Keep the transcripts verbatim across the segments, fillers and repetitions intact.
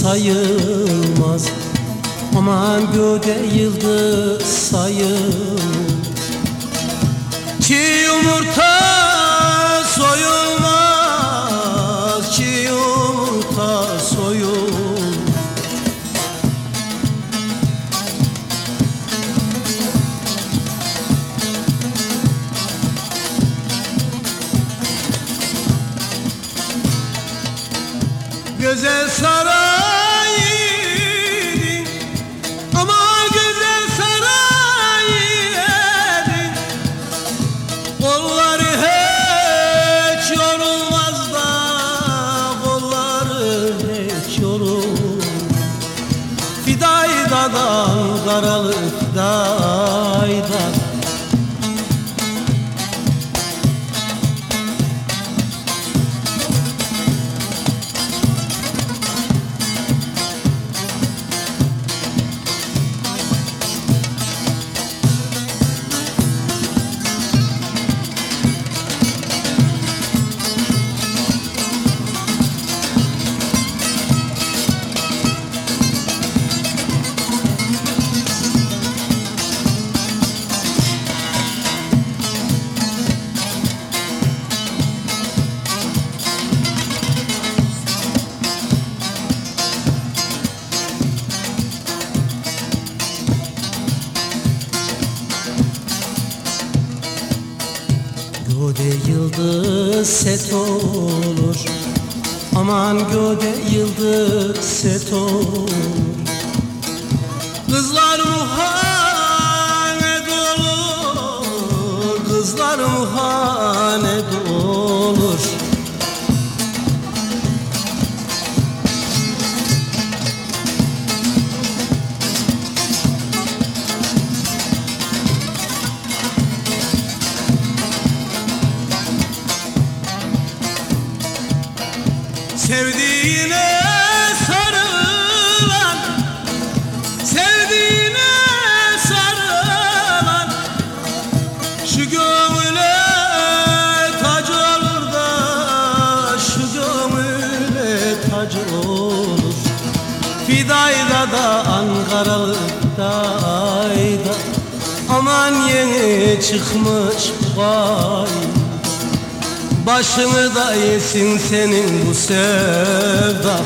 sayılmaz. Aman göğde yıldız sayılmaz. Çiğ yumurta soyulmaz, çiğ yumurta soyulmaz. Güzel sarayın, ama güzel sarayın, kolları hiç yorulmaz da, kolları hiç yorulmaz. Fidayda'dan karalı Fidayda, göğde yıldız set olur, aman göğde yıldız set olur. Kızlar muhanet olur, kızlar muhanet olur. Sevdiğine sarılan, sevdiğine sarılan, şu gönüle tac olur da, şu gönüle tac olur. Fidayda'da, Ankaralı Fidayda, aman yeni çıkmış vay. Başını da yesin senin bu sevda.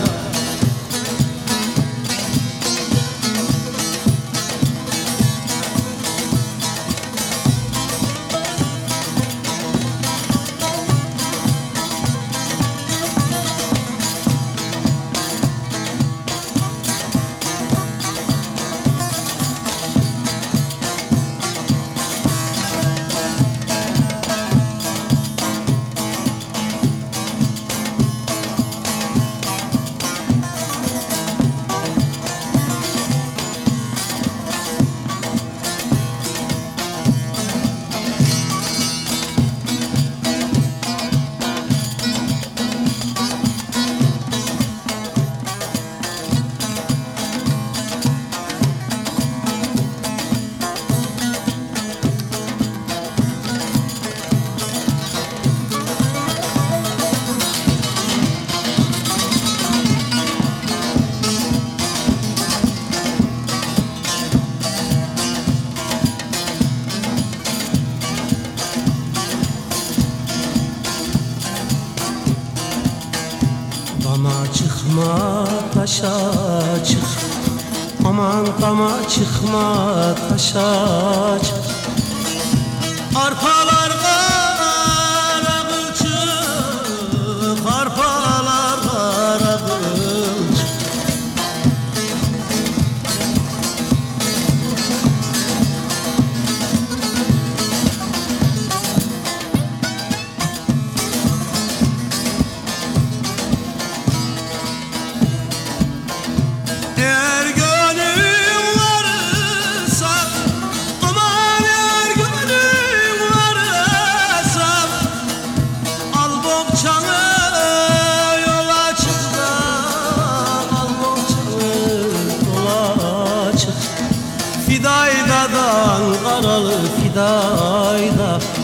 Dama çıkma taşa çık, aman dama çıkma taşa çık. Arpalar kara kılçık, arpalar kara kılçık. Eğer gönlüm varsa, aman eğer gönlüm varsa, al bohçanı yola çık da, al bohçanı yola çık. Fidayda'dan karalı Fidayda,